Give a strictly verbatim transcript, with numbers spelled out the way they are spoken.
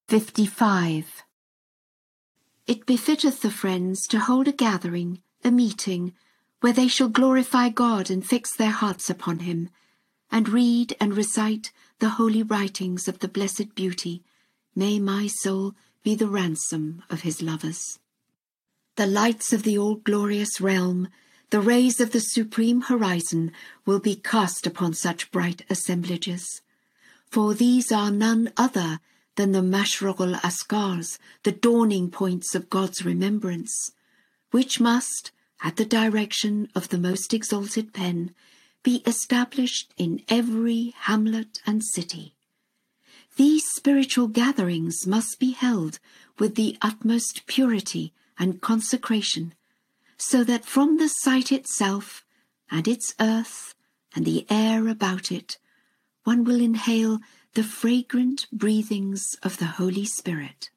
fifty-five. It befitteth the friends to hold a gathering, a meeting, where they shall glorify God and fix their hearts upon him, and read and recite the holy writings of the blessed beauty. May my soul be the ransom of his lovers. The lights of the all-glorious realm, the rays of the supreme horizon, will be cast upon such bright assemblages. For these are none other than the Mashrogul Askars, the dawning points of God's remembrance, which must, at the direction of the most exalted pen, be established in every hamlet and city. These spiritual gatherings must be held with the utmost purity and consecration, so that from the site itself, and its earth, and the air about it, one will inhale the fragrant breathings of the Holy Spirit.